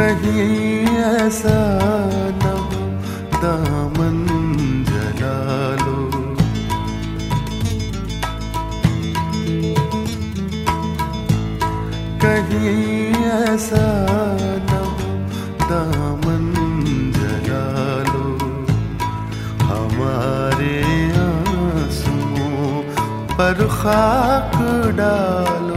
कहीं ऐसा न हो दामन जला लो, कहीं ऐसा न हो दामन जला लो, हमारे आंसुओं पर खाक डालो।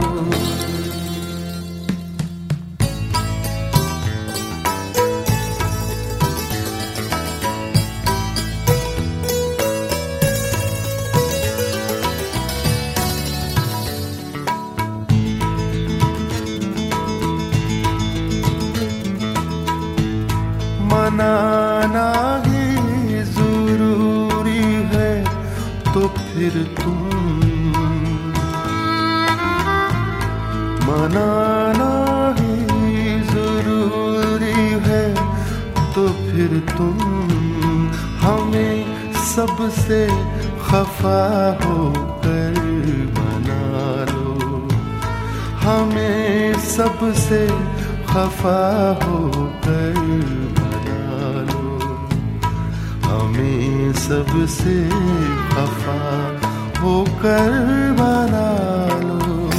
मनाना ही जरूरी है तो फिर तुम, मनाना ही जरूरी है तो फिर तुम हमें सबसे खफा होकर मना लो, हमें सबसे खफा होकर हमें सबसे खफा होकर बना लो।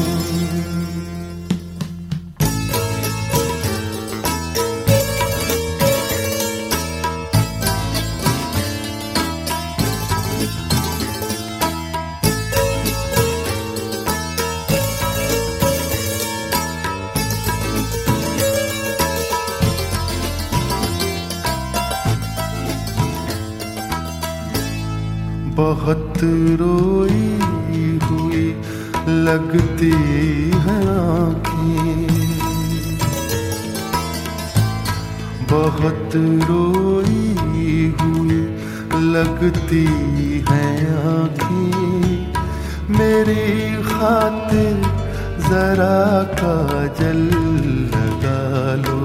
बहुत रोई हुई लगती है आँखें, बहुत रोई हुई लगती है आँखें, मेरी खातिर जरा काजल लगा लो,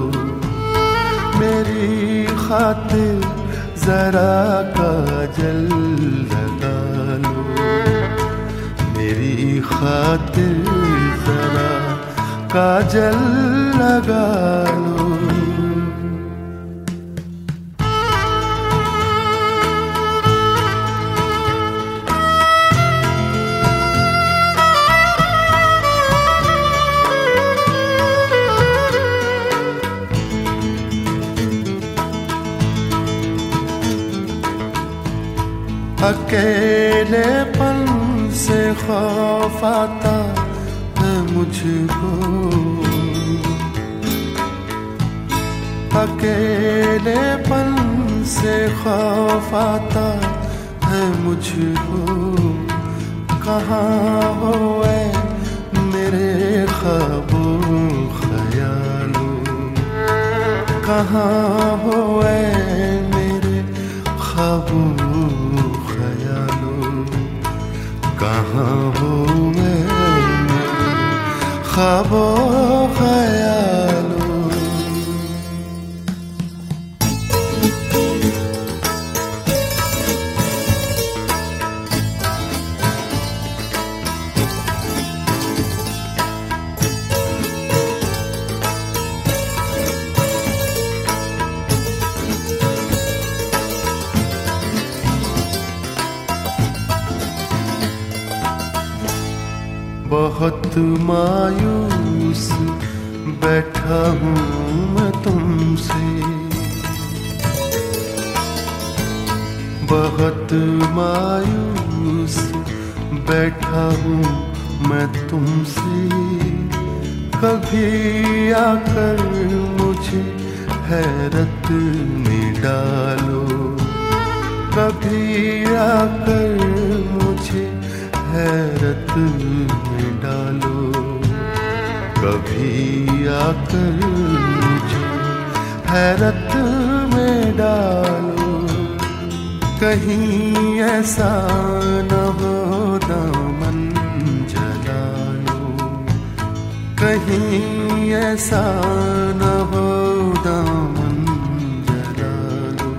मेरी खातिर जरा काजल लगा लो, मेरी खातिर जरा काजल लगा लो। अकेलेपन से खौफ आता है मुझको, अकेलेपन से खौफ आता है मुझको, कहाँ हो ऐ मेरे ख्वाबों ख्यालों, कहाँ हो ऐ मेरे ख्वाबों कहाँ हो मैं ख्वाबों ख्यालों। बहुत मायूस बैठा हूँ मैं तुमसे, बहुत मायूस बैठा हूँ मैं तुमसे, कभी आकर मुझे हैरत में डालो, कभी आकर मुझे हैरत में डालो, कभी आकर मुझे हैरत में डालो, कहीं ऐसा न हो दामन जला लो, कहीं ऐसा न हो दामन जला लो,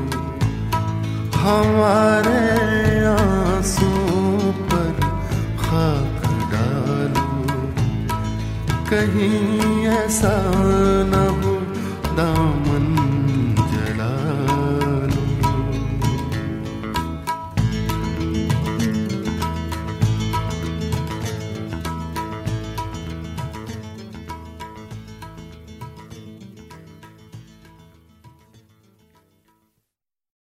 हमारे आंसुओं पर खाक डालो, कहीं ऐसा न हो दामन